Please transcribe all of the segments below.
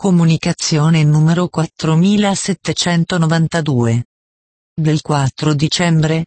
Comunicazione numero 4792. Del 4 dicembre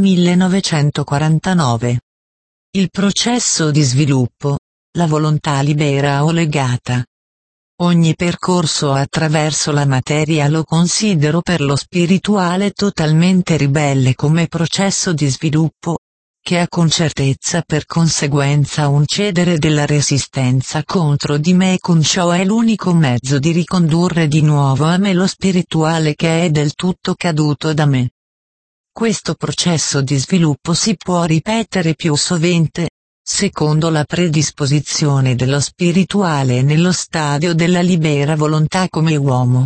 1949. Il processo di sviluppo, la volontà libera o legata. Ogni percorso attraverso la materia lo considero per lo spirituale totalmente ribelle come processo di sviluppo, che ha con certezza per conseguenza un cedere della resistenza contro di me, e con ciò è l'unico mezzo di ricondurre di nuovo a me lo spirituale che è del tutto caduto da me. Questo processo di sviluppo si può ripetere più sovente, secondo la predisposizione dello spirituale nello stadio della libera volontà come uomo.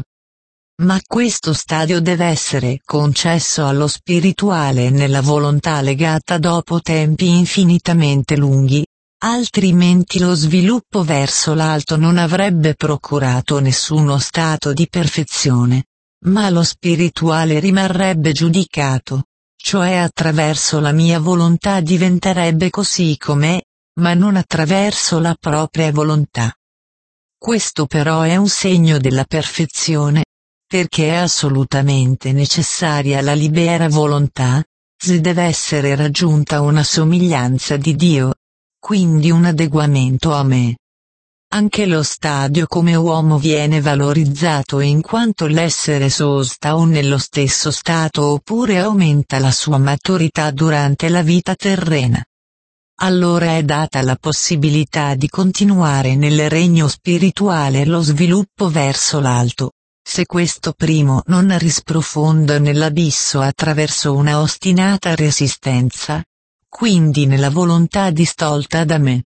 Ma questo stadio deve essere concesso allo spirituale nella volontà legata dopo tempi infinitamente lunghi, altrimenti lo sviluppo verso l'alto non avrebbe procurato nessuno stato di perfezione, ma lo spirituale rimarrebbe giudicato, cioè attraverso la mia volontà diventerebbe così com'è, ma non attraverso la propria volontà. Questo però è un segno della perfezione, perché è assolutamente necessaria la libera volontà, se deve essere raggiunta una somiglianza di Dio, quindi un adeguamento a me. Anche lo stadio come uomo viene valorizzato in quanto l'essere sosta o nello stesso stato oppure aumenta la sua maturità durante la vita terrena. Allora è data la possibilità di continuare nel regno spirituale lo sviluppo verso l'alto, se questo primo non risprofonda nell'abisso attraverso una ostinata resistenza, quindi nella volontà distolta da me.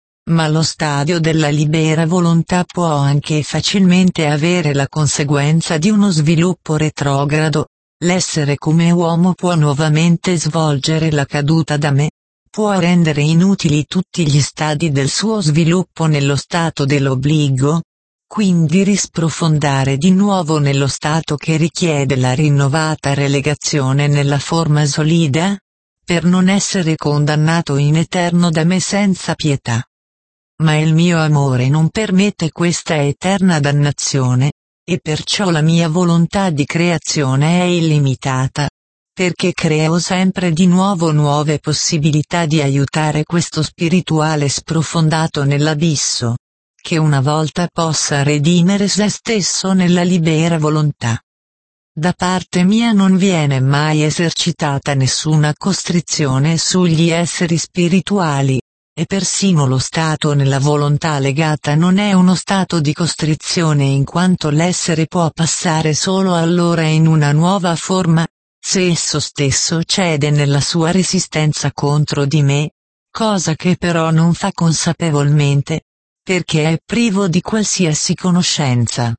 Ma lo stadio della libera volontà può anche facilmente avere la conseguenza di uno sviluppo retrogrado, l'essere come uomo può nuovamente svolgere la caduta da me, può rendere inutili tutti gli stadi del suo sviluppo nello stato dell'obbligo, quindi risprofondare di nuovo nello stato che richiede la rinnovata relegazione nella forma solida, per non essere condannato in eterno da me senza pietà. Ma il mio amore non permette questa eterna dannazione, e perciò la mia volontà di creazione è illimitata, perché creo sempre di nuovo nuove possibilità di aiutare questo spirituale sprofondato nell'abisso, che una volta possa redimere se stesso nella libera volontà. Da parte mia non viene mai esercitata nessuna costrizione sugli esseri spirituali, e persino lo stato nella volontà legata non è uno stato di costrizione in quanto l'essere può passare solo allora in una nuova forma, se esso stesso cede nella sua resistenza contro di me, cosa che però non fa consapevolmente, perché è privo di qualsiasi conoscenza.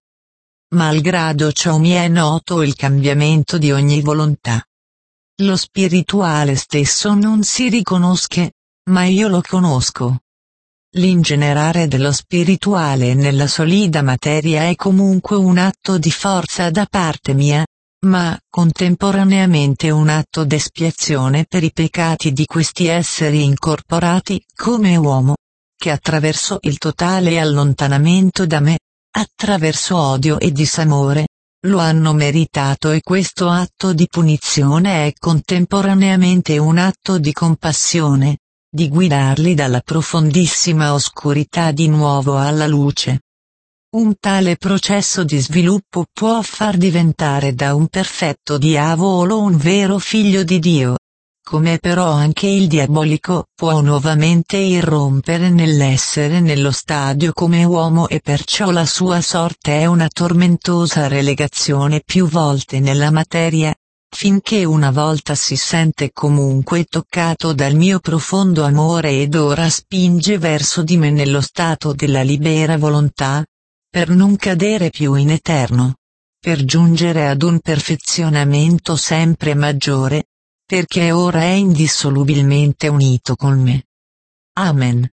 Malgrado ciò mi è noto il cambiamento di ogni volontà. Lo spirituale stesso non si riconosce, ma io lo conosco. L'ingenerare dello spirituale nella solida materia è comunque un atto di forza da parte mia, ma contemporaneamente un atto d'espiazione per i peccati di questi esseri incorporati come uomo, che attraverso il totale allontanamento da me, attraverso odio e disamore, lo hanno meritato, e questo atto di punizione è contemporaneamente un atto di compassione, di guidarli dalla profondissima oscurità di nuovo alla luce. Un tale processo di sviluppo può far diventare da un perfetto diavolo un vero figlio di Dio, come però anche il diabolico può nuovamente irrompere nell'essere nello stadio come uomo, e perciò la sua sorte è una tormentosa relegazione più volte nella materia, finché una volta si sente comunque toccato dal mio profondo amore ed ora spinge verso di me nello stato della libera volontà, per non cadere più in eterno, per giungere ad un perfezionamento sempre maggiore, perché ora è indissolubilmente unito con me. Amen.